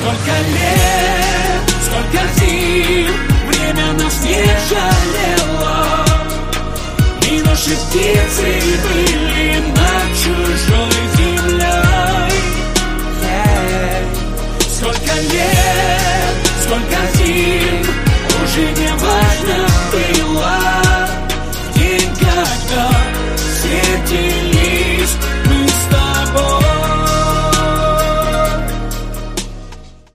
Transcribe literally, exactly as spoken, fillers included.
Сколько лет, сколько зим, время нас не жалело, и наши птицы были над чужой землей. Сколько лет, сколько зим, уже не важно.